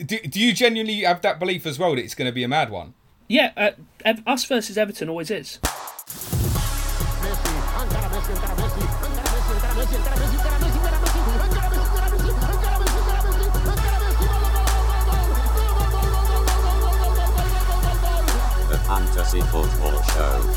Do you genuinely have that belief as well that it's going to be a mad one? Yeah, us versus Everton always is. The Fantasy Football Show.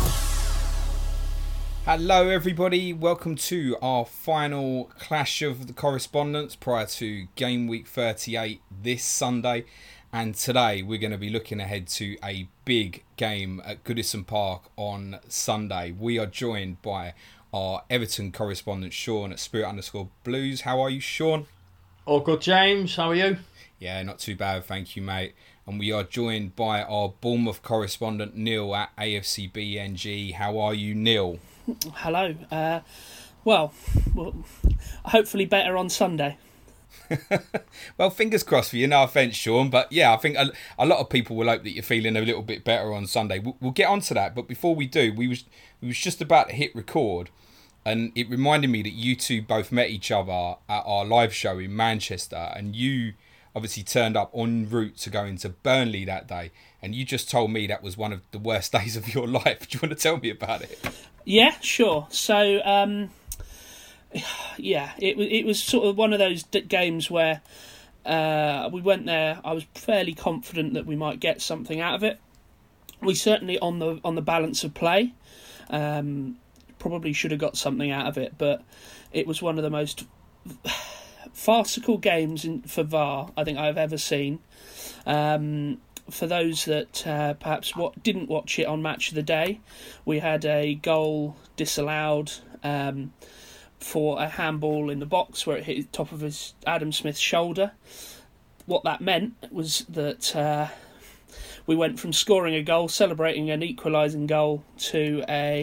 Hello everybody, welcome to our final Clash of the Correspondents prior to Game Week 38 this Sunday. And today we're going to be looking ahead to a big game at Goodison Park on Sunday. We are joined by our Everton correspondent Sean at Spirit_Blues. How are you, Sean? All good, James. How are you? Yeah, not too bad, thank you, mate. And we are joined by our Bournemouth correspondent Neil at AFCBNG. How are you, Neil? Hello. Well, hopefully better on Sunday. Well, fingers crossed for you. No offence, Sean, but yeah, I think a lot of people will hope that you're feeling a little bit better on Sunday. We'll get onto that, but before we do, we was just about to hit record, and it reminded me that you two both met each other at our live show in Manchester, and you obviously turned up en route to go into Burnley that day, and you just told me that was one of the worst days of your life. Do you want to tell me about it? Yeah, sure. So, yeah, it was sort of one of those games where we went there. I was fairly confident that we might get something out of it. We certainly on the balance of play, probably should have got something out of it, but it was one of the most farcical games for VAR I think I've ever seen. For those that perhaps didn't watch it on Match of the Day, we had a goal disallowed for a handball in the box where it hit the top of Adam Smith's shoulder. What that meant was that we went from scoring a goal, celebrating an equalising goal, to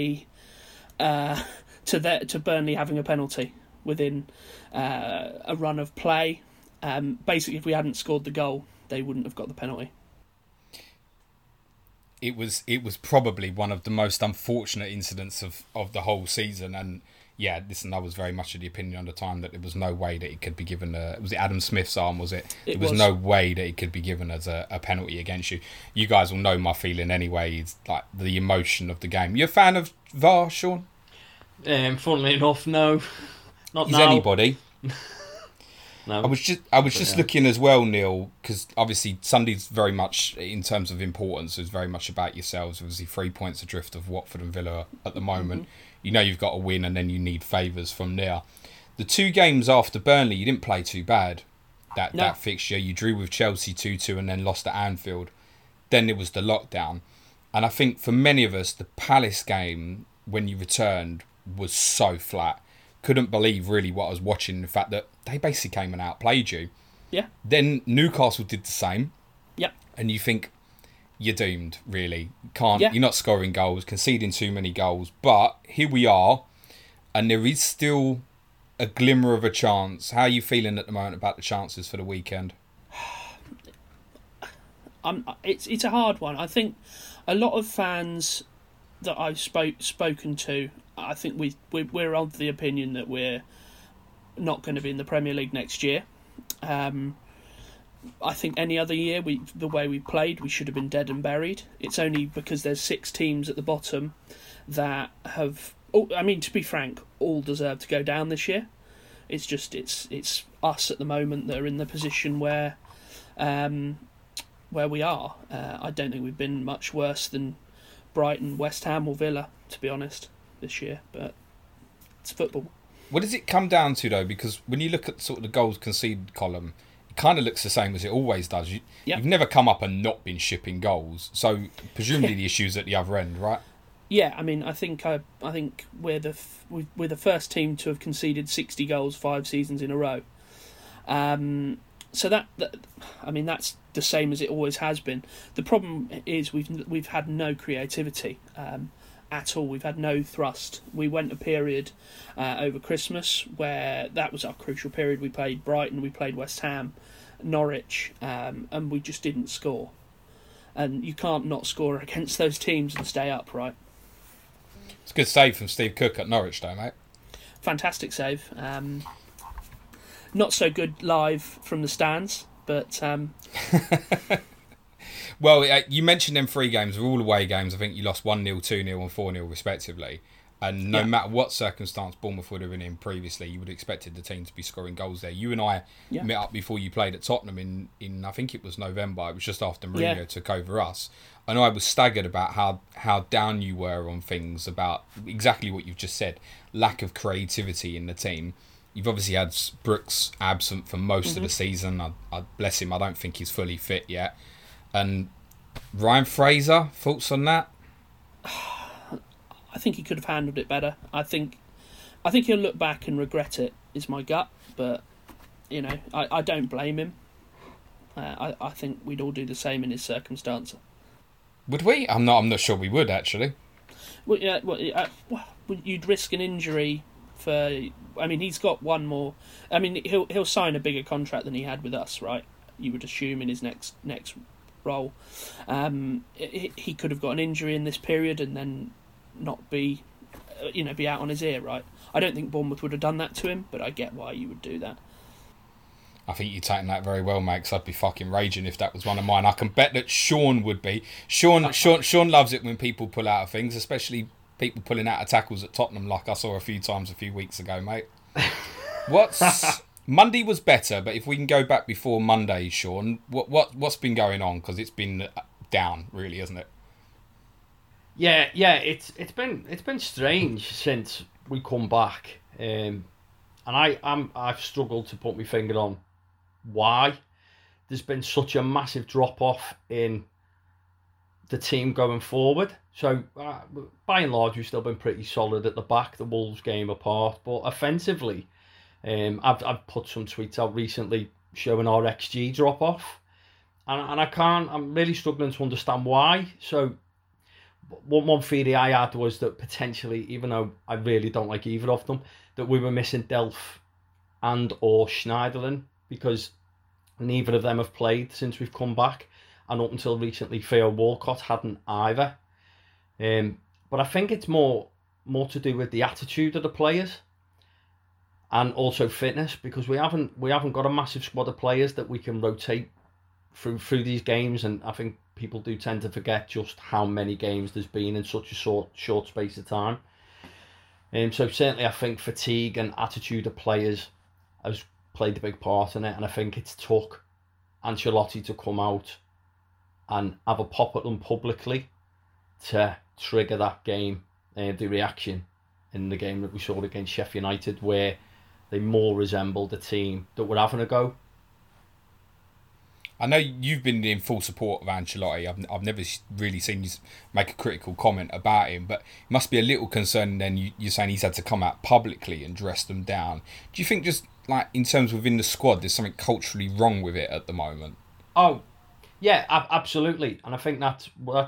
Burnley having a penalty within a run of play. Basically, if we hadn't scored the goal, they wouldn't have got the penalty. It was probably one of the most unfortunate incidents of the whole season, and yeah, listen, I was very much of the opinion at the time that there was no way that it could be given was it Adam Smith's arm, was it? There was no way that it could be given as a penalty against you. You guys will know my feeling anyway. It's like the emotion of the game. You a fan of VAR, Sean? Funnily enough, no. Not Is now. anybody? No. I was just looking as well, Neil, because obviously Sunday's very much, in terms of importance, is very much about yourselves. Obviously 3 points adrift of Watford and Villa at the moment. Mm-hmm. You know you've got to win, and then you need favours from there. The two games after Burnley, you didn't play too bad. That fixture, you drew with Chelsea 2-2 and then lost at Anfield. Then there was the lockdown, and I think for many of us, the Palace game when you returned was so flat. Couldn't believe really what I was watching. The fact that they basically came and outplayed you. Yeah. Then Newcastle did the same. Yeah. And you think you're doomed, really. You're not scoring goals, conceding too many goals. But here we are, and there is still a glimmer of a chance. How are you feeling at the moment about the chances for the weekend? It's a hard one. I think a lot of fans that I've spoken to, I think we're of the opinion that we're not going to be in the Premier League next year. I think any other year, the way we played, we should have been dead and buried. It's only because there's 6 teams at the bottom that have... I mean, to be frank, all deserve to go down this year. It's just it's us at the moment that are in the position where we are. I don't think we've been much worse than Brighton, West Ham or Villa, to be honest, this year, but it's football. What does it come down to, though? Because when you look at sort of the goals conceded column, it kind of looks the same as it always does. You've never come up and not been shipping goals, so presumably the issue's at the other end, right? Yeah, I mean, I think we're the first team to have conceded 60 goals 5 seasons in a row. So that I mean, that's the same as it always has been. The problem is we've had no creativity at all. We've had no thrust. We went a period over Christmas where that was our crucial period. We played Brighton, we played West Ham, Norwich, and we just didn't score. And you can't not score against those teams and stay up, right? It's a good save from Steve Cook at Norwich, though, mate. Fantastic save. Not so good live from the stands. But Well, you mentioned them 3 games were all away games. I think you lost 1-0, 2-0 and 4-0 respectively. And no matter what circumstance Bournemouth would have been in previously, you would have expected the team to be scoring goals there. You and I met up before you played at Tottenham in I think it was November. It was just after Mourinho took over us. And I was staggered about how down you were on things, about exactly what you've just said. Lack of creativity in the team. You've obviously had Brooks absent for most of the season. I bless him, I don't think he's fully fit yet. And Ryan Fraser, thoughts on that? I think he could have handled it better. I think he'll look back and regret it, is my gut. But, you know, I don't blame him. I think we'd all do the same in his circumstance. Would we? I'm not sure we would, actually. Well, you'd risk an injury for... I mean, he's got one more... I mean, he'll sign a bigger contract than he had with us, right? You would assume in his next role. He could have got an injury in this period and then not be out on his ear, right? I don't think Bournemouth would have done that to him, but I get why you would do that. I think you're taking that very well, mate, because I'd be fucking raging if that was one of mine. I can bet that Sean would be. Sean loves it when people pull out of things, especially people pulling out of tackles at Tottenham, like I saw a few times a few weeks ago, mate. Monday was better, but if we can go back before Monday, Sean, what's been going on? Because it's been down, really, hasn't it? Yeah, it's been strange since we come back, and I've struggled to put my finger on why there's been such a massive drop off in the team going forward. So by and large, we've still been pretty solid at the back. The Wolves game apart, but offensively, I've put some tweets out recently showing our XG drop off, and I'm really struggling to understand why. So. One theory I had was that potentially, even though I really don't like either of them, that we were missing Delph and or Schneiderlin, because neither of them have played since we've come back, and up until recently Theo Walcott hadn't either. But I think it's more to do with the attitude of the players and also fitness, because we haven't got a massive squad of players that we can rotate through these games, and I think people do tend to forget just how many games there's been in such a short space of time. So certainly I think fatigue and attitude of players has played a big part in it, and I think it's took Ancelotti to come out and have a pop at them publicly to trigger that game, the reaction in the game that we saw against Sheffield United, where they more resembled a team that were having a go. I know you've been in full support of Ancelotti. I've never really seen you make a critical comment about him, but it must be a little concerning then you're saying he's had to come out publicly and dress them down. Do you think just like in terms within the squad there's something culturally wrong with it at the moment? Oh, yeah, absolutely. And I think that's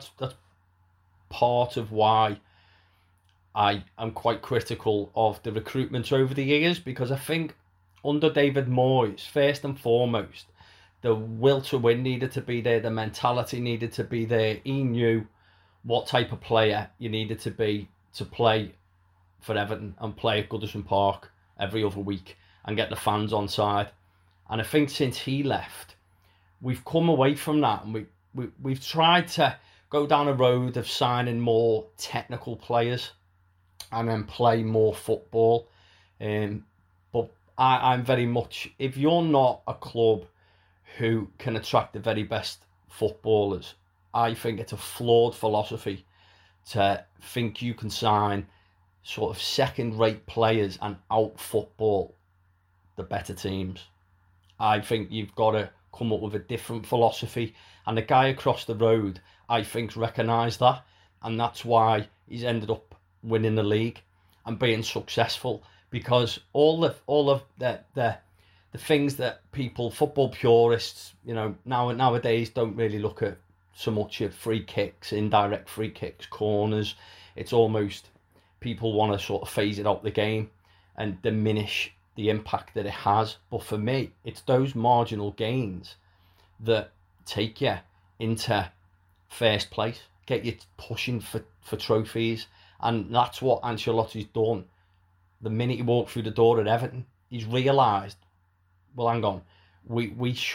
part of why I am quite critical of the recruitment over the years, because I think under David Moyes, first and foremost, the will to win needed to be there. The mentality needed to be there. He knew what type of player you needed to be to play for Everton and play at Goodison Park every other week and get the fans on side. And I think since he left, we've come away from that, and we've tried to go down a road of signing more technical players and then play more football. But I'm very much, if you're not a club who can attract the very best footballers, I think it's a flawed philosophy to think you can sign sort of second-rate players and out-football the better teams. I think you've got to come up with a different philosophy, and the guy across the road, I think, recognised that, and that's why he's ended up winning the league and being successful, because all of the things that people, football purists, nowadays don't really look at so much at free kicks, indirect free kicks, corners. It's almost people want to sort of phase it out the game and diminish the impact that it has. But for me, it's those marginal gains that take you into first place, get you pushing for trophies. And that's what Ancelotti's done. The minute he walked through the door at Everton, he's realised, well, hang on, we should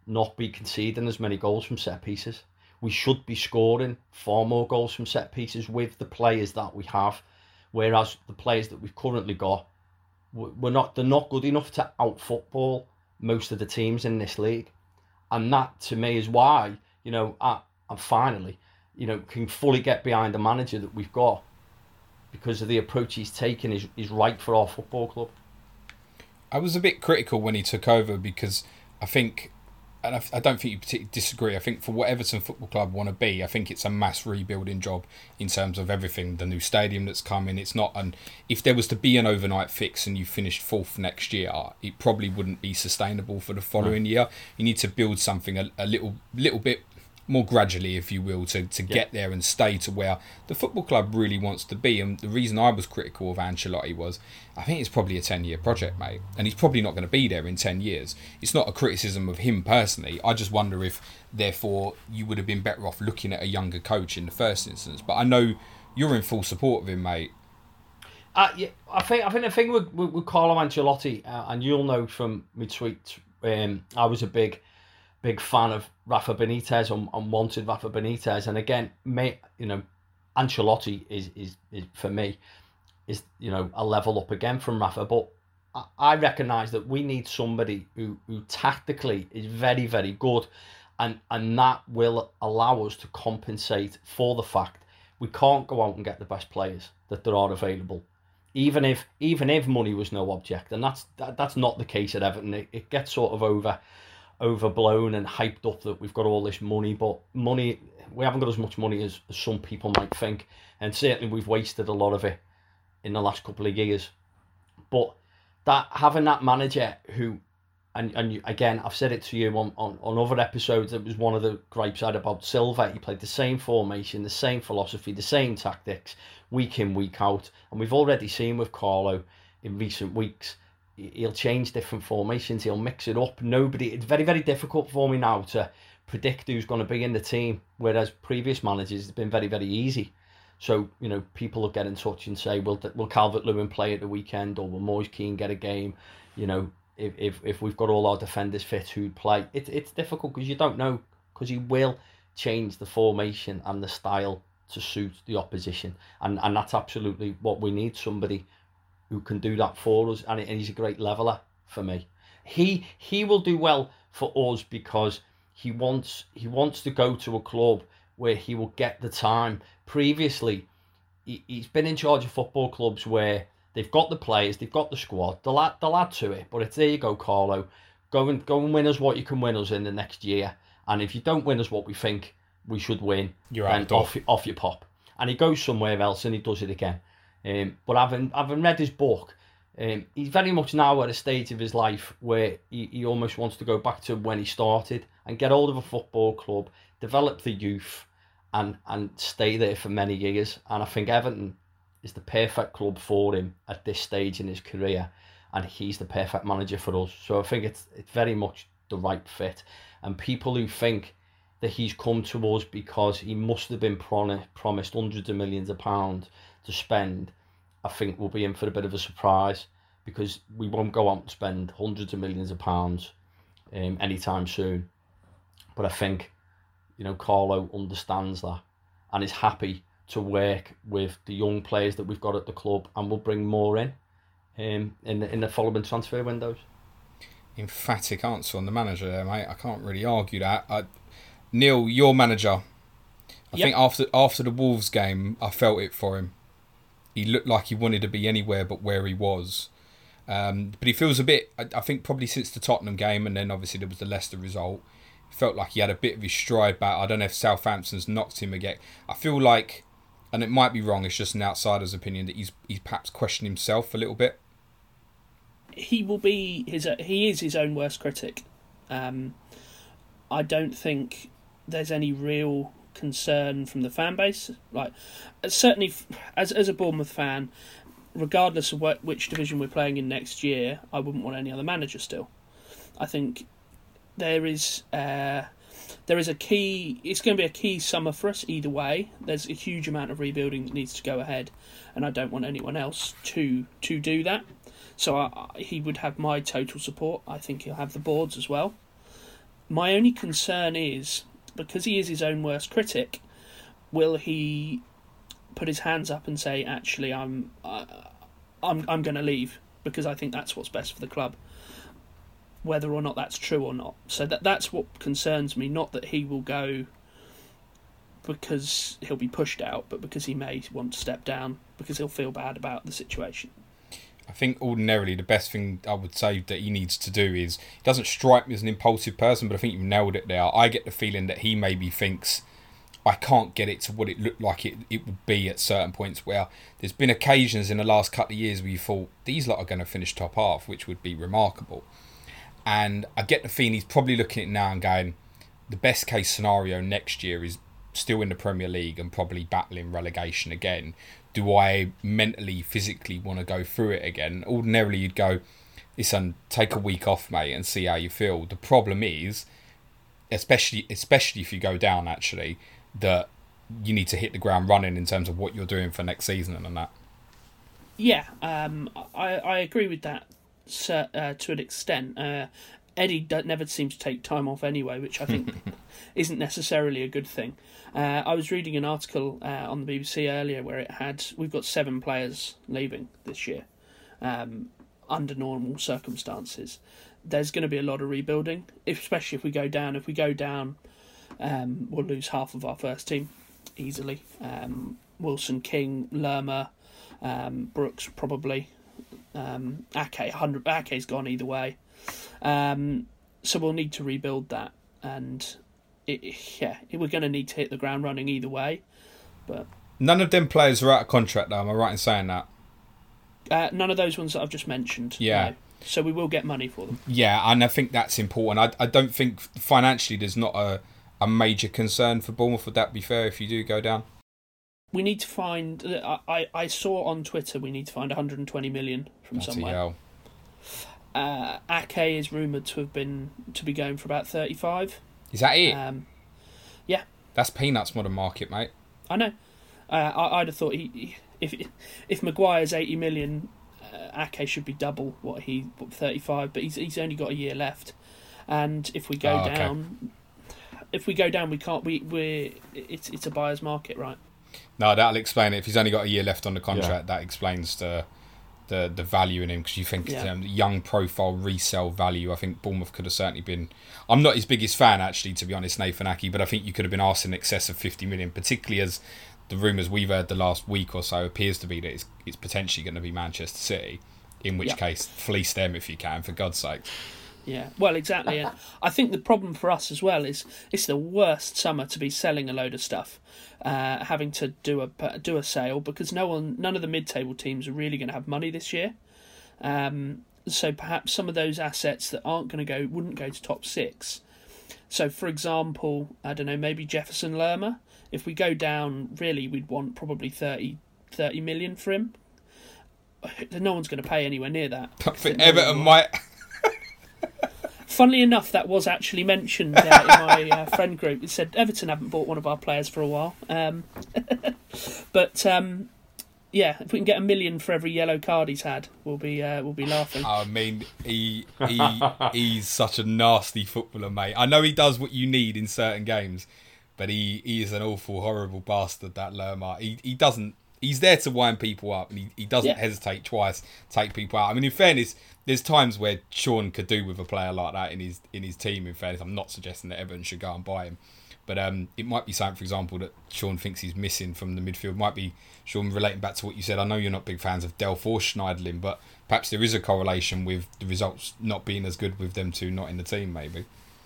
not be conceding as many goals from set pieces. We should be scoring far more goals from set pieces with the players that we have, whereas the players that we've currently got, they're not good enough to out football most of the teams in this league. And that to me is why, I finally, can fully get behind the manager that we've got, because of the approach he's taken is right for our football club. I was a bit critical when he took over because I think, and I don't think you particularly disagree, I think for what Everton Football Club want to be, I think it's a mass rebuilding job in terms of everything. The new stadium that's coming, it's not if there was to be an overnight fix and you finished 4th next year, it probably wouldn't be sustainable for the following year. You need to build something a little bit more gradually, if you will, to get there and stay to where the football club really wants to be. And the reason I was critical of Ancelotti was, I think it's probably a 10-year project, mate, and he's probably not going to be there in 10 years. It's not a criticism of him personally. I just wonder if, therefore, you would have been better off looking at a younger coach in the first instance. But I know you're in full support of him, mate. Yeah, I think the thing with Carlo Ancelotti, and you'll know from my tweets, I was a big fan of Rafa Benitez and wanted Rafa Benitez, and again, mate, Ancelotti is for me is a level up again from Rafa, but I recognise that we need somebody who tactically is very, very good, and that will allow us to compensate for the fact we can't go out and get the best players that there are available, even if money was no object, and that's not the case at Everton. It gets sort of overblown and hyped up that we've got all this money, but we haven't got as much money as some people might think, and certainly we've wasted a lot of it in the last couple of years. But having that manager who, and again, I've said it to you on other episodes, it was one of the gripes I had about Silva. He played the same formation, the same philosophy, the same tactics, week in, week out, and we've already seen with Carlo in recent weeks, he'll change different formations, he'll mix it up. It's very, very difficult for me now to predict who's going to be in the team, whereas previous managers, it's been very, very easy. So, people will get in touch and say, will Calvert-Lewin play at the weekend, or will Moise Kean get a game? If we've got all our defenders fit, who'd play? It's difficult because you don't know, because he will change the formation and the style to suit the opposition. And that's absolutely what we need, somebody who can do that for us, and he's a great leveller for me. He will do well for us because he wants to go to a club where he will get the time. Previously, he's been in charge of football clubs where they've got the players, they've got the squad, they'll add to it, but it's, there you go, Carlo, go and win us what you can win us in the next year, and if you don't win us what we think we should win, then off you pop. And he goes somewhere else and he does it again. But having read his book, he's very much now at a stage of his life where he almost wants to go back to when he started and get hold of a football club, develop the youth, and stay there for many years. And I think Everton is the perfect club for him at this stage in his career, and he's the perfect manager for us. So I think it's very much the right fit. And people who think that he's come to us because he must have been promised hundreds of millions of pounds to spend, I think we'll be in for a bit of a surprise, because we won't go out and spend hundreds of millions of pounds anytime soon. But I think, Carlo understands that and is happy to work with the young players that we've got at the club, and we'll bring more in the following transfer windows. Emphatic answer on the manager there, mate. I can't really argue that. Neil, your manager. I think after the Wolves game, I felt it for him. He looked like he wanted to be anywhere but where he was. But he feels a bit, I think probably since the Tottenham game, and then obviously there was the Leicester result, it felt like he had a bit of his stride back. I don't know if Southampton's knocked him again. I feel like, and it might be wrong, it's just an outsider's opinion, that he's perhaps questioned himself a little bit. He is his own worst critic. I don't think there's any real concern from the fan base. Like, certainly as a Bournemouth fan, regardless of which division we're playing in next year, I wouldn't want any other manager still. I think there is a key. It's going to be a key summer for us either way. There's a huge amount of rebuilding that needs to go ahead, and I don't want anyone else to do that. So he would have my total support. I think he'll have the board's as well. My only concern is, because he is his own worst critic, will he put his hands up and say, actually, I'm going to leave because I think that's what's best for the club, whether or not that's true or not. So that's what concerns me, not that he will go because he'll be pushed out, but because he may want to step down because he'll feel bad about the situation. I think ordinarily the best thing I would say that he needs to do is, he doesn't strike me as an impulsive person, but I think you've nailed it there. I get the feeling that he maybe thinks, I can't get it to what it looked like it would be at certain points, where there's been occasions in the last couple of years where you thought, these lot are going to finish top half, which would be remarkable. And I get the feeling he's probably looking at it now and going, the best case scenario next year is still in the Premier League and probably battling relegation again. Do I mentally, physically want to go through it again? Ordinarily, you'd go, listen, take a week off, mate, and see how you feel. The problem is, especially if you go down, actually, that you need to hit the ground running in terms of what you're doing for next season and that. Yeah, I agree with that to an extent. Eddie never seems to take time off anyway, which I think isn't necessarily a good thing. I was reading an article on the BBC earlier where we've got 7 players leaving this year under normal circumstances. There's going to be a lot of rebuilding, especially if we go down. If we go down, we'll lose half of our first team easily. Wilson, King, Lerma, Brooks probably. Ake's gone either way. So we'll need to rebuild that, and we're going to need to hit the ground running either way. But none of them players are out of contract, though. Am I right in saying that? None of those ones that I've just mentioned. Yeah. No. So we will get money for them. Yeah, and I think that's important. I don't think financially there's not a major concern for Bournemouth. Would that be fair if you do go down? We need to find. I saw on Twitter we need to find 120 million from somewhere. Ake is rumoured to be going for about 35. Is that it? Yeah. That's peanuts modern market, mate. I know. I'd have thought if Maguire's 80 million, Ake should be double what 35, but he's only got a year left, and if we go down, we can't. It's a buyer's market, right? No, that'll explain it. If he's only got a year left on the contract, that explains the value in him, because you think young profile resale value. I think Bournemouth could have certainly been. I'm not his biggest fan, actually, to be honest, Nathan Ake, but I think you could have been asked in excess of 50 million, particularly as the rumours we've heard the last week or so appears to be that it's potentially going to be Manchester City, in which case fleece them if you can, for God's sake. Yeah, well, exactly. And I think the problem for us as well is it's the worst summer to be selling a load of stuff, having to do a sale, because none of the mid-table teams are really going to have money this year. So perhaps some of those assets that aren't going to wouldn't go to top 6. So, for example, I don't know, maybe Jefferson Lerma. If we go down, really, we'd want probably 30 million for him. No one's going to pay anywhere near that. Everton might. Funnily enough, that was actually mentioned in my friend group. It said Everton haven't bought one of our players for a while. But if we can get $1 million for every yellow card he's had, we'll be laughing. I mean, he's such a nasty footballer, mate. I know he does what you need in certain games, but he is an awful, horrible bastard, that Lerma. He doesn't. He's there to wind people up, and he doesn't hesitate twice to take people out. I mean, in fairness, there's times where Sean could do with a player like that in his team. In fairness, I'm not suggesting that Everton should go and buy him, but it might be something, for example, that Sean thinks he's missing from the midfield. Might be, Sean, relating back to what you said. I know you're not big fans of Delph or Schneiderlin, but perhaps there is a correlation with the results not being as good with them two not in the team, maybe.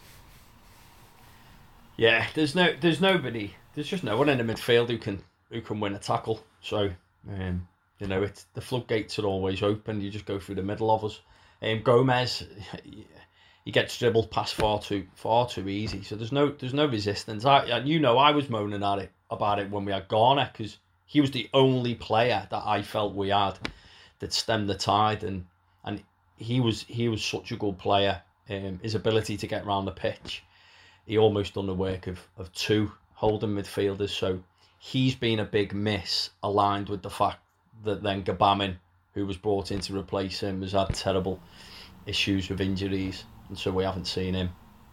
Yeah, there's nobody. There's just no one in the midfield who can win a tackle. So, it's the floodgates are always open. You just go through the middle of us. Gomez, he gets dribbled past far too easy. So there's no resistance. I was moaning about it when we had Garner, because he was the only player that I felt we had that stemmed the tide, and he was such a good player. His ability to get around the pitch, he almost done the work of 2 holding midfielders. So he's been a big miss, aligned with the fact that then Gabamin, who was brought in to replace him, has had terrible issues with injuries, and so we haven't seen him.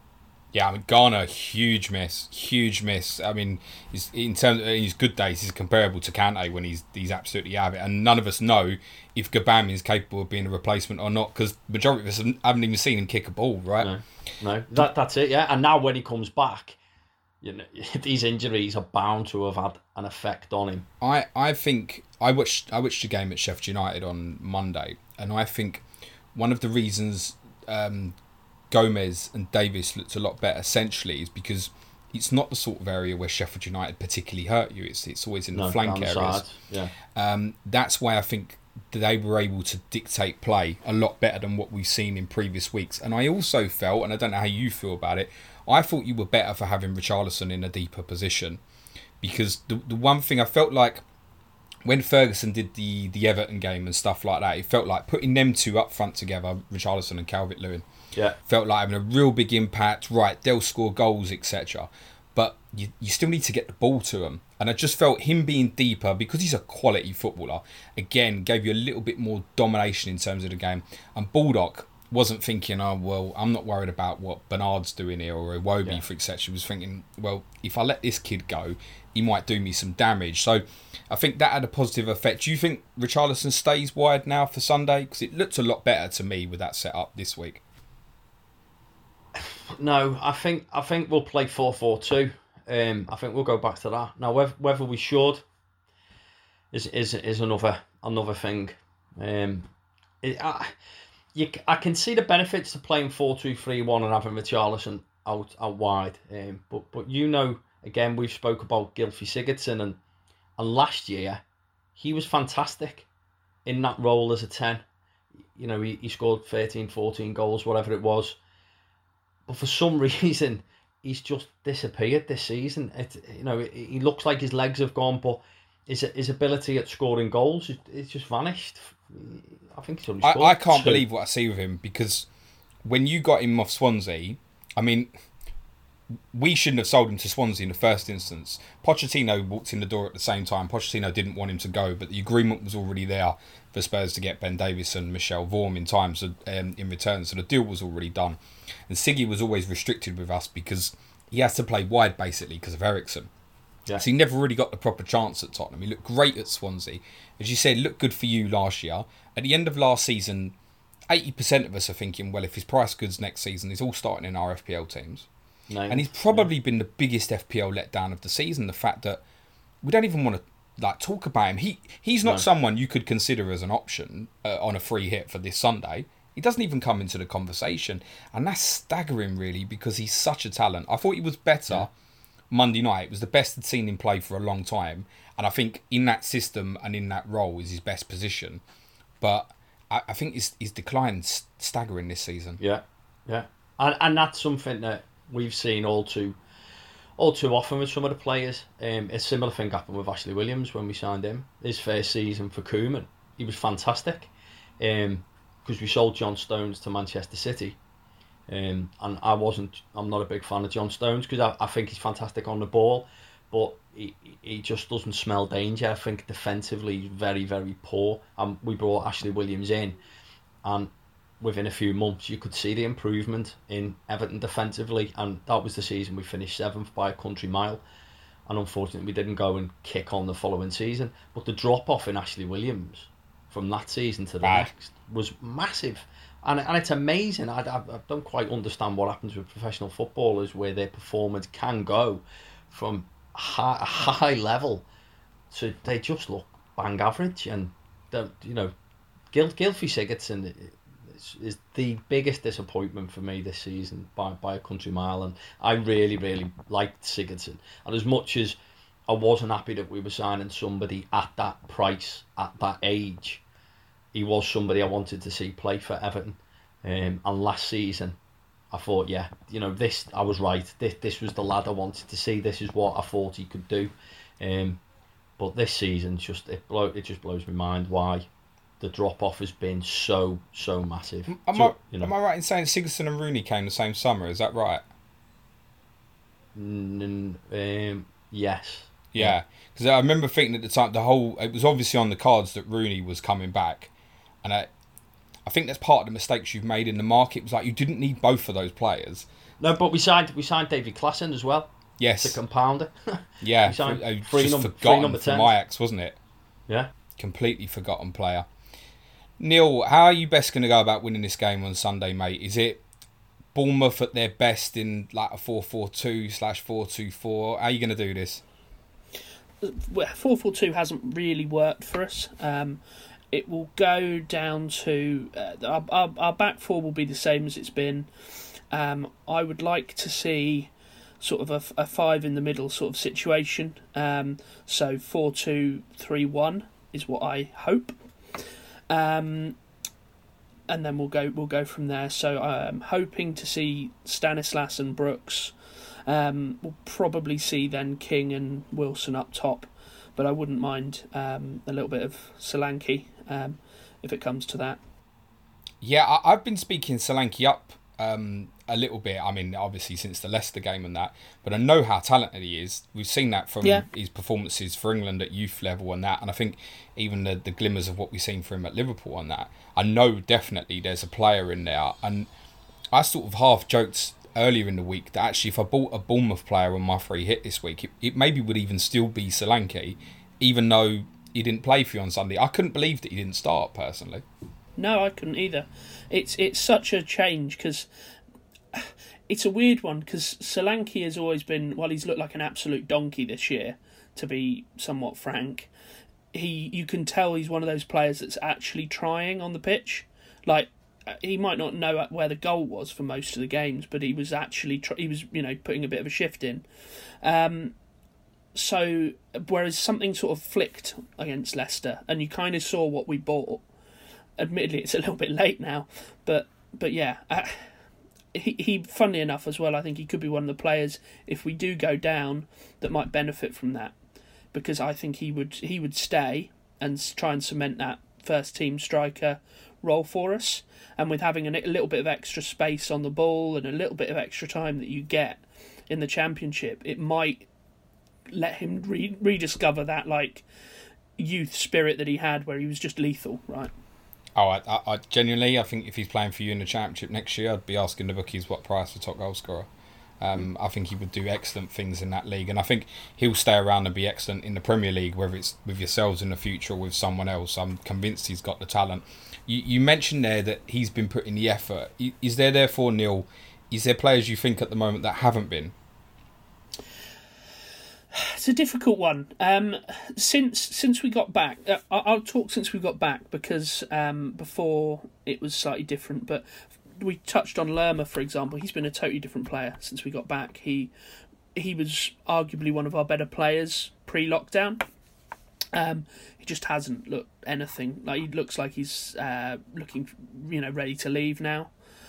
Yeah, I mean, Garner, huge miss. I mean, in terms of his good days, he's comparable to Kante when he's absolutely out of it. And none of us know if Gbamin is capable of being a replacement or not, because majority of us haven't even seen him kick a ball, right? No, that's it. Yeah, and now when he comes back, you know, these injuries are bound to have had an effect on him. I think I watched the game at Sheffield United on Monday, and I think one of the reasons Gomez and Davis looked a lot better essentially is because it's not the sort of area where Sheffield United particularly hurt you. It's always in the flank areas. Yeah. That's why I think they were able to dictate play a lot better than what we've seen in previous weeks. And I also felt, and I don't know how you feel about it, I thought you were better for having Richarlison in a deeper position, because the one thing I felt like when Ferguson did the Everton game and stuff like that, it felt like putting them two up front together, Richarlison and Calvert-Lewin, felt like having a real big impact. Right, they'll score goals, etc. But you still need to get the ball to them. And I just felt him being deeper, because he's a quality footballer, again, gave you a little bit more domination in terms of the game. And Baldock wasn't thinking, oh, well, I'm not worried about what Bernard's doing here or Iwobi, for etc. He was thinking, well, if I let this kid go, he might do me some damage. So I think that had a positive effect. Do you think Richarlison stays wide now for Sunday? Because it looked a lot better to me with that setup this week. No, I think we'll play 4-4-2. I think we'll go back to that. Now, whether we should is another thing. I can see the benefits to playing 4-2-3-1 and having Richarlison out wide. But you know, again, we've spoke about Gylfi Sigurdsson, and last year he was fantastic in that role as a 10. You know, he scored 13, 14 goals, whatever it was. But for some reason, he's just disappeared this season. He looks like his legs have gone, but his ability at scoring goals, it's just vanished. I think he's only scored I can't 2. believe what I see with him, because when you got him off Swansea, I mean, we shouldn't have sold him to Swansea in the first instance. Pochettino walked in the door at the same time. Pochettino didn't want him to go, but the agreement was already there for Spurs to get Ben Davies and Michel Vorm in return, so the deal was already done. And Siggy was always restricted with us because he has to play wide, basically, because of Eriksen. Yeah. So he never really got the proper chance at Tottenham. He looked great at Swansea. As you said, looked good for you last year. At the end of last season, 80% of us are thinking, well, if his price goods next season, he's all starting in our FPL teams. No, and he's probably been the biggest FPL letdown of the season. The fact that we don't even want to talk about him. He's not someone you could consider as an option on a free hit for this Sunday. He doesn't even come into the conversation. And that's staggering, really, because he's such a talent. I thought he was better Monday night. It was the best I'd seen him play for a long time. And I think in that system and in that role is his best position. But I think his decline's staggering this season. Yeah. And that's something that we've seen all too often with some of the players. A similar thing happened with Ashley Williams when we signed him. His first season for Koeman, he was fantastic. Because we sold John Stones to Manchester City. And I'm not a big fan of John Stones, because I think he's fantastic on the ball, but he just doesn't smell danger. I think defensively he's very, very poor. We brought Ashley Williams in, and within a few months you could see the improvement in Everton defensively, and that was the season we finished 7th by a country mile. And unfortunately we didn't go and kick on the following season. But the drop off in Ashley Williams from that season to the next was massive. And it's amazing. I don't quite understand what happens with professional footballers, where their performance can go from a high level to they just look bang average. And Gylfi Sigurdsson is the biggest disappointment for me this season by a country mile. And I really, really liked Sigurdsson. And as much as I wasn't happy that we were signing somebody at that price, at that age, he was somebody I wanted to see play for Everton. And last season, I thought, I was right. This was the lad I wanted to see. This is what I thought he could do. But this season, it just blows my mind why the drop off has been so massive. Am I right in saying Sigurdsson and Rooney came the same summer? Is that right? Yes. Yeah, because I remember thinking at the time it was obviously on the cards that Rooney was coming back, and I think that's part of the mistakes you've made in the market. It was like you didn't need both of those players. No, but we signed David Klassen as well. Yes. To compound it. Yeah, We signed just forgotten from Ajax, wasn't it? Yeah. Completely forgotten player. Neil, how are you best going to go about winning this game on Sunday, mate? Is it Bournemouth at their best in like a 4-4-2/4-2-4? How are you going to do this? 4-4-2 hasn't really worked for us. It will go down to our back four will be the same as it's been. I would like to see sort of a five in the middle sort of situation. So 4-2-3-1 is what I hope. And then we'll go from there. So I'm hoping to see Stanislas and Brooks. We'll probably see then King and Wilson up top, but I wouldn't mind a little bit of Solanke if it comes to that. Yeah, I've been speaking Solanke up a little bit. I mean, obviously since the Leicester game and that, but I know how talented he is. We've seen that from his performances for England at youth level and that, and I think even the glimmers of what we've seen for him at Liverpool on that. I know definitely there's a player in there, and I sort of half joked earlier in the week that actually if I bought a Bournemouth player on my free hit this week, it maybe would even still be Solanke, even though he didn't play for you on Sunday. I couldn't believe that he didn't start, personally. No, I couldn't either. It's such a change, because it's a weird one, because Solanke has always been, well, he's looked like an absolute donkey this year, to be somewhat frank. You can tell he's one of those players that's actually trying on the pitch. Like, he might not know where the goal was for most of the games, but he was actually putting a bit of a shift in. So whereas something sort of flicked against Leicester, and you kind of saw what we bought. Admittedly, it's a little bit late now, but yeah, he funnily enough as well, I think he could be one of the players, if we do go down, that might benefit from that, because I think he would stay and try and cement that first team striker role for us. And with having a little bit of extra space on the ball and a little bit of extra time that you get in the Championship, it might let him rediscover that like youth spirit that he had, where he was just lethal, right? Oh, I genuinely, I think if he's playing for you in the Championship next year, I'd be asking the bookies what price for top goal scorer. I think he would do excellent things in that league, and I think he'll stay around and be excellent in the Premier League, whether it's with yourselves in the future or with someone else. I'm convinced he's got the talent. You mentioned there that he's been putting the effort. Is there therefore, Neil, is there players you think at the moment that haven't been? It's a difficult one. Since we got back, I'll talk since we got back, because before it was slightly different. But we touched on Lerma, for example. He's been a totally different player since we got back. He was arguably one of our better players pre-lockdown. He just hasn't looked anything like. He looks like he's looking, ready to leave now.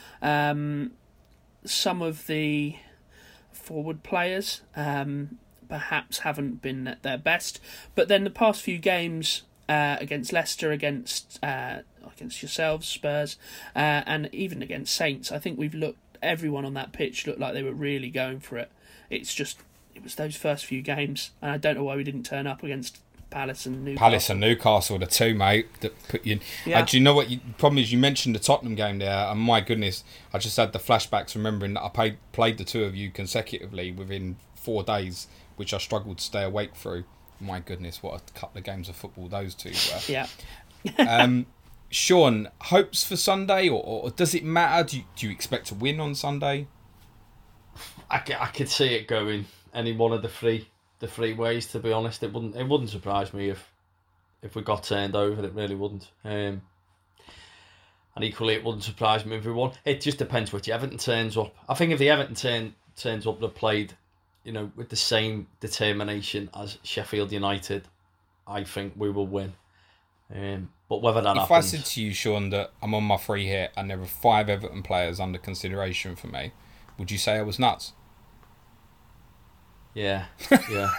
Some of the forward players perhaps haven't been at their best, but then the past few games against Leicester, against yourselves, Spurs, and even against Saints, I think everyone on that pitch looked like they were really going for it. It was those first few games, and I don't know why we didn't turn up against Palace and Newcastle, the two, mate, that put you in. Yeah. Do you know what the problem is? You mentioned the Tottenham game there, and my goodness, I just had the flashbacks remembering that I played the two of you consecutively within 4 days, which I struggled to stay awake through. My goodness, what a couple of games of football those two were. Yeah. Sean, hopes for Sunday, or does it matter? Do you expect to win on Sunday? I could see it going any one of the three ways. To be honest, it wouldn't surprise me if we got turned over. It really wouldn't. And equally, it wouldn't surprise me if we won. It just depends which Everton turns up. I think if the Everton turns up that played, with the same determination as Sheffield United, I think we will win. But whether that happens... If I said to you, Sean, that I'm on my free hit and there are 5 Everton players under consideration for me, would you say I was nuts? Yeah. Yeah,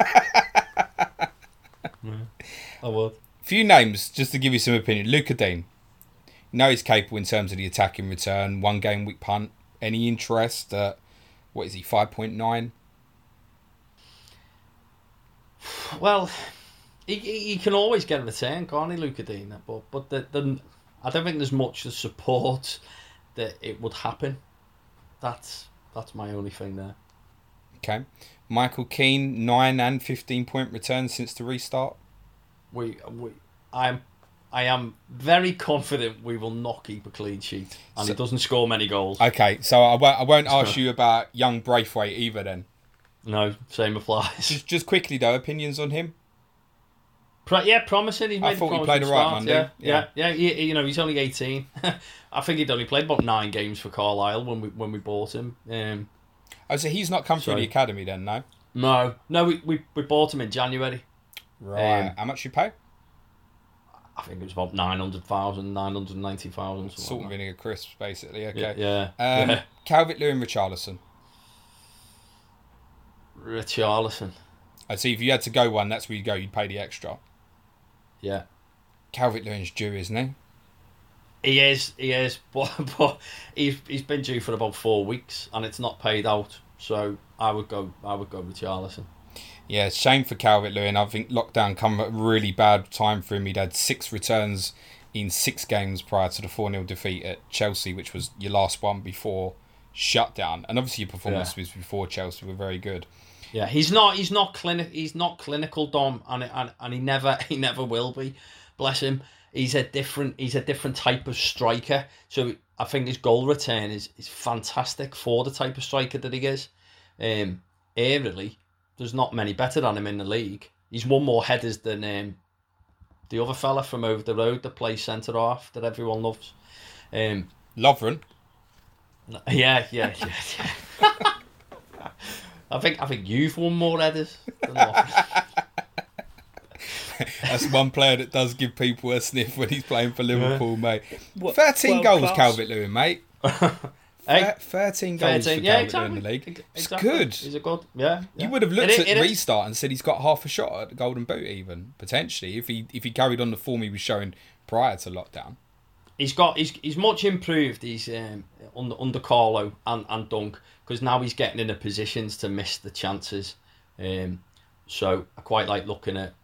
I would. Few names, just to give you some opinion. Luca Dean. He's capable in terms of the attacking return. 1 game week punt. Any interest? What is he, 5.9? Well, he can always get a return, can't he, Luca Dean? But I don't think there's much to support that it would happen. That's That's my only thing there. Okay. Michael Keane, 9 and 15-point returns since the restart. I am very confident we will not keep a clean sheet, and he doesn't score many goals. Okay, so I won't ask you about young Braithwaite either then. No, same applies. Just quickly though, opinions on him? Promising. I thought he played alright Monday. Yeah. He's only 18. I think he'd only played about 9 games for Carlisle when we bought him. So he's not come through the academy then, no? No, we bought him in January. Right. How much you pay? I think it was about 900,000, 990,000. Salt and vinegar crisps, basically. Okay. Yeah. Calvert-Lewin, Richarlison. Richarlison. I see. If you had to go one, that's where you go. You'd pay the extra. Yeah. Calvert-Lewin's due, isn't he? He is, but he's been due for about 4 weeks and it's not paid out. So I would go with Richarlison. Yeah, it's shame for Calvert-Lewin. I think lockdown come at a really bad time for him. He'd had 6 returns in 6 games prior to the 4-0 defeat at Chelsea, which was your last one before shutdown. And obviously your performances before Chelsea were very good. Yeah, he's not clinical, Dom, and he never will be. Bless him. He's a different type of striker. So I think his goal return is fantastic for the type of striker that he is. Aerially, there's not many better than him in the league. He's won more headers than the other fella from over the road that plays centre half that everyone loves. Lovren. Yeah. I think you've won more headers than Lovren. That's one player that does give people a sniff when he's playing for Liverpool, mate. 13 World goals, class. Calvert-Lewin, mate. Hey, 13 goals for Calvert-Lewin in the league. It's good. He's a good, yeah. You would have looked at restart and said he's got half a shot at the Golden Boot, even potentially, if he carried on the form he was showing prior to lockdown. He's much improved. He's under Carlo and Dunk, because now he's getting into positions to miss the chances. So I quite like looking at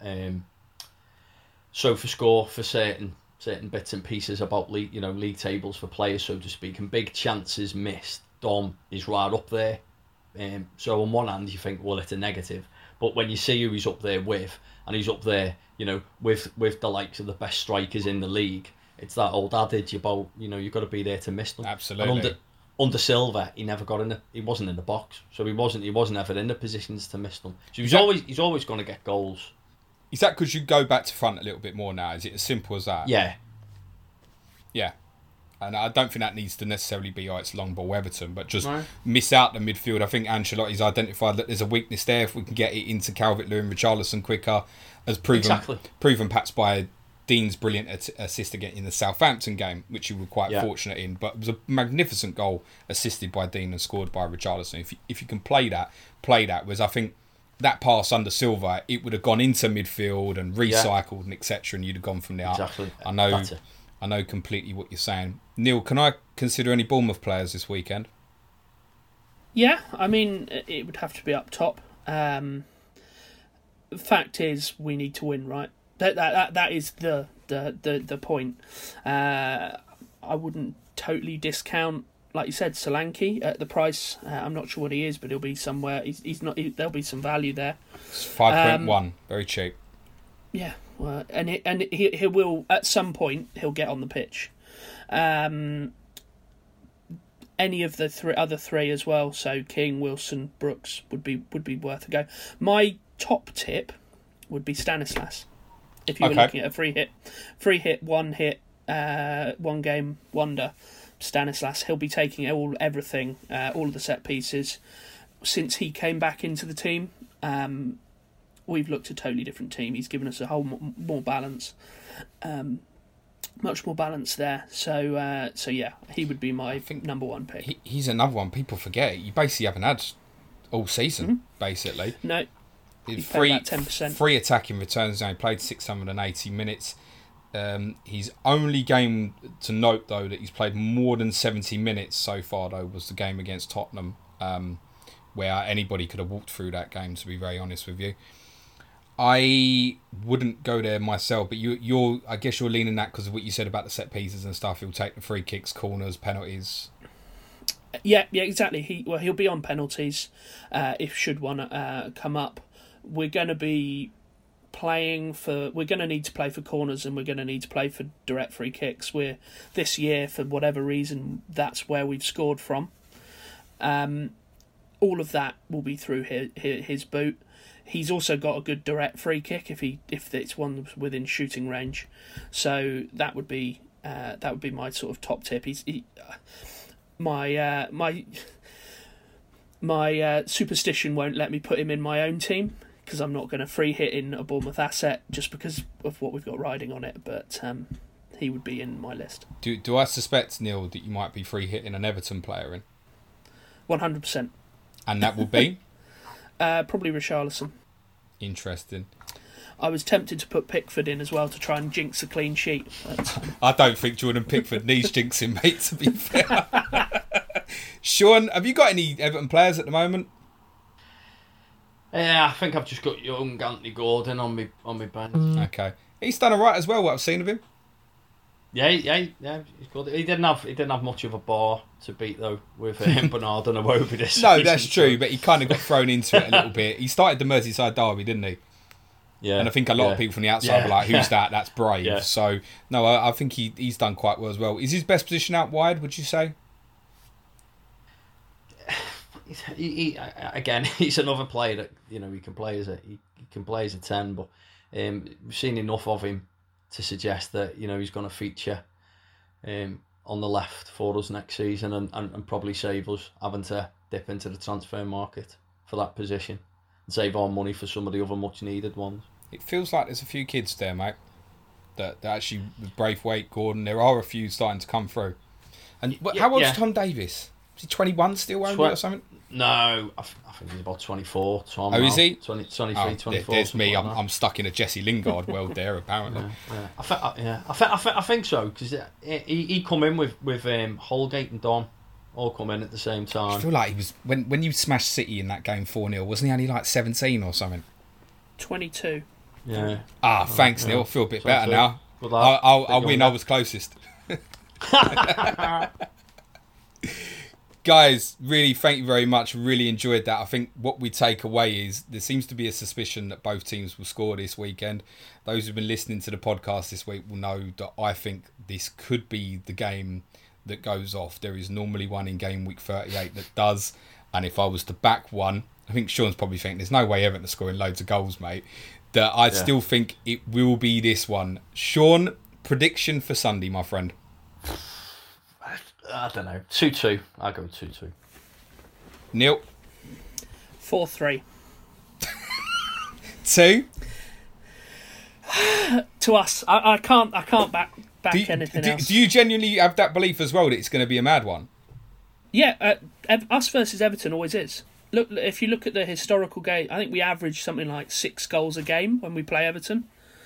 SofaScore for certain bits and pieces about league tables for players, so to speak, and big chances missed. Dom is right up there. So on one hand you think, well, it's a negative, but when you see who he's up there with, and he's up there, with the likes of the best strikers in the league, it's that old adage about you've got to be there to miss them. Absolutely. And under Silva, he never got in. He wasn't in the box, so he wasn't ever in the positions to miss them. So he's always going to get goals. Is that because you go back to front a little bit more now? Is it as simple as that? Yeah. And I don't think that needs to necessarily be, it's long ball Everton, but just miss out the midfield. I think Ancelotti's identified that there's a weakness there. If we can get it into Calvert-Lewin, Richarlison quicker, as proven perhaps by Dean's brilliant assist again in the Southampton game, which you were quite fortunate in. But it was a magnificent goal assisted by Dean and scored by Richarlison. If you can play that. Whereas I think that pass under Silva, it would have gone into midfield and recycled and etc. and you'd have gone from there. Exactly. I know completely what you're saying. Neil, can I consider any Bournemouth players this weekend? Yeah, I mean, it would have to be up top. Fact is, we need to win, right? That is the point. I wouldn't totally discount, like you said, Solanke at the price. I'm not sure what he is, but he'll be somewhere. He's not. There'll be some value there. It's 5.1, very cheap. Yeah, well, and he will at some point he'll get on the pitch. Any of the other three as well. So King, Wilson, Brooks would be worth a go. My top tip would be Stanislas. If you were looking at a free hit, one game wonder, Stanislas, he'll be taking everything, all of the set pieces. Since he came back into the team, we've looked at a totally different team. He's given us a whole more balance, much more balance there. So yeah, he would be my number one pick. He's another one people forget. You basically haven't had all season, basically. No. Free attacking returns. He played 680 minutes. His only game to note, though, that he's played more than 70 minutes so far, though, was the game against Tottenham, where anybody could have walked through that game, to be very honest with you. I wouldn't go there myself, but I guess you're leaning that because of what you said about the set pieces and stuff. He'll take the free kicks, corners, penalties. Yeah, exactly. He'll be on penalties if should one come up. We're going to be we're going to need to play for corners, and we're going to need to play for direct free kicks. This year, for whatever reason, that's where we've scored from. All of that will be through his boot. He's also got a good direct free kick if it's one within shooting range. So that would be my sort of top tip. My superstition won't let me put him in my own team, because I'm not going to free hit in a Bournemouth asset just because of what we've got riding on it. But he would be in my list. Do I suspect, Neil, that you might be free hitting an Everton player in? 100%. And that will be? Probably Richarlison. Interesting. I was tempted to put Pickford in as well to try and jinx a clean sheet. But I don't think Jordan Pickford needs jinxing, mate, to be fair. Sean, have you got any Everton players at the moment? Yeah, I think I've just got young Anthony Gordon on my bench. Okay. He's done alright as well, what I've seen of him. Yeah, he's good. He didn't have much of a bar to beat though with Bernardo and Iwobi this No, season, that's true, but he kind of got thrown into it a little bit. He started the Merseyside derby, didn't he? Yeah. And I think a lot of people from the outside were like, who's that? That's brave. Yeah. So, no, I think he's done quite well as well. Is his best position out wide, would you say? Again, he's another player that he can play as a 10, but we've seen enough of him to suggest that he's going to feature on the left for us next season and probably save us having to dip into the transfer market for that position and save our money for some of the other much needed ones. It feels like there's a few kids there, mate, that actually, with Braithwaite, Gordon, there are a few starting to come through. And how old is Tom Davis? Is he 21 still, or something? No, I think he's about 24. Tom is he? 23, 24. There's me. I'm stuck in a Jesse Lingard world there, apparently. I think so, because he come in with Holgate and Don all come in at the same time. I feel like he was when you smashed City in that game 4-0. Wasn't he only like 17 or something? 22. Yeah. Thanks, Neil. I feel a bit better now. I'll win. I was closest. Guys, really, thank you very much. Really enjoyed that. I think what we take away is there seems to be a suspicion that both teams will score this weekend. Those who've been listening to the podcast this week will know that I think this could be the game that goes off. There is normally one in game week 38 that does. And if I was to back one, I think Sean's probably thinking there's no way Everton are scoring loads of goals, mate. That I still think it will be this one. Sean, prediction for Sunday, my friend. I don't know. 2-2. I'll go 2-2. Neil? 4-3. 2? To us. I can't back anything else. Do you genuinely have that belief as well that it's going to be a mad one? Yeah, us versus Everton always is. Look, if you look at the historical game, I think we average something like 6 goals a game when we play Everton.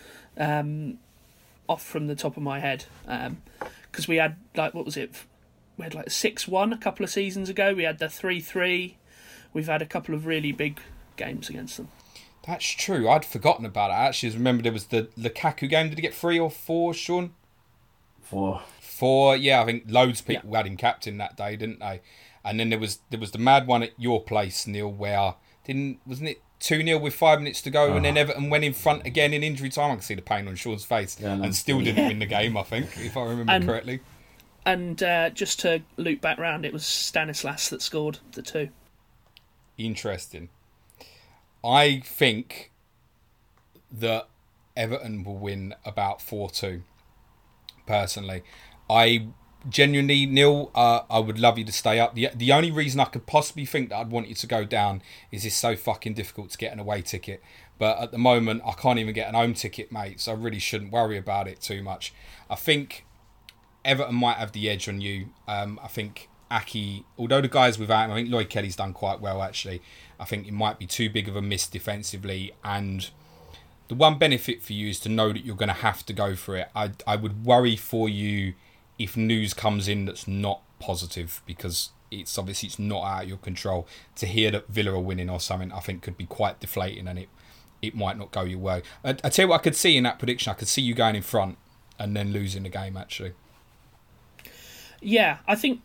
Off from the top of my head, because we had what was it? We had 6-1 a couple of seasons ago. We had the 3-3. We've had a couple of really big games against them. That's true. I'd forgotten about it. I actually remember there was the Lukaku game. Did he get 3 or 4, Sean? 4. 4. Yeah, I think loads of people had him captain that day, didn't they? And then there was the mad one at your place, Neil, where wasn't it 2-0 with 5 minutes to go, and then Everton went in front again in injury time. I can see the pain on Sean's face, and still didn't win the game, I think, if I remember correctly. And just to loop back round, it was Stanislas that scored the 2. Interesting. I think that Everton will win about 4-2, personally. I genuinely, Neil, I would love you to stay up. The only reason I could possibly think that I'd want you to go down is it's so fucking difficult to get an away ticket. But at the moment, I can't even get an home ticket, mate, so I really shouldn't worry about it too much. I think Everton might have the edge on you. I think Aki, although the guys without him, I think Lloyd Kelly's done quite well, actually. I think it might be too big of a miss defensively, and the one benefit for you is to know that you're going to have to go for it. I would worry for you if news comes in that's not positive, because it's not out of your control. To hear that Villa are winning or something, I think could be quite deflating, and it might not go your way. I tell you what I could see in that prediction. I could see you going in front and then losing the game, actually. Yeah, I think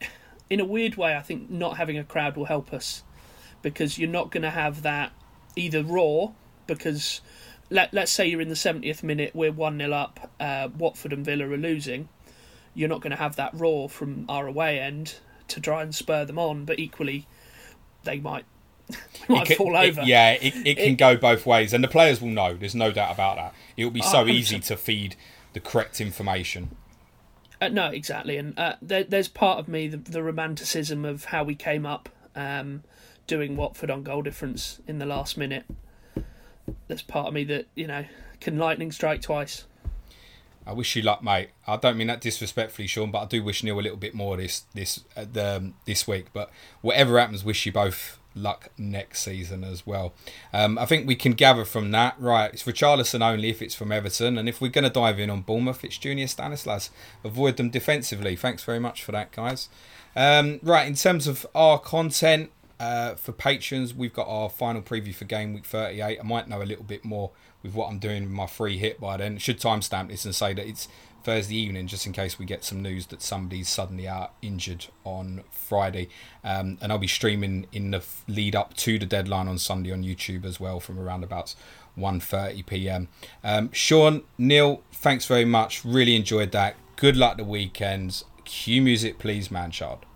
in a weird way, I think not having a crowd will help us, because you're not going to have that either raw, because let's say you're in the 70th minute, we're 1-0 up, Watford and Villa are losing. You're not going to have that raw from our away end to try and spur them on, but equally they might fall over. It can go both ways, and the players will know. There's no doubt about that. It will be so 100%. Easy to feed the correct information. No, exactly, and there's part of me, the romanticism of how we came up doing Watford on goal difference in the last minute. There's part of me that, can lightning strike twice? I wish you luck, mate. I don't mean that disrespectfully, Sean, but I do wish Neil a little bit more this week. But whatever happens, wish you both luck next season as well. I think we can gather from that, right, it's Richarlison only if it's from Everton, and if we're going to dive in on Bournemouth, it's Junior Stanislas. Avoid them defensively. Thanks very much for that, guys. Right, in terms of our content, for patrons, we've got our final preview for game week 38. I might know a little bit more with what I'm doing with my free hit by then. Should timestamp this and say that it's Thursday evening, just in case we get some news that somebody's suddenly out injured on Friday. And I'll be streaming in the lead up to the deadline on Sunday on YouTube as well from around about 1:30 p.m. Sean, Neil, thanks very much. Really enjoyed that. Good luck the weekends. Cue music, please, man child.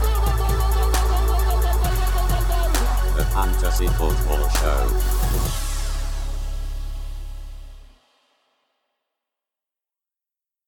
The Fantasy Football Show.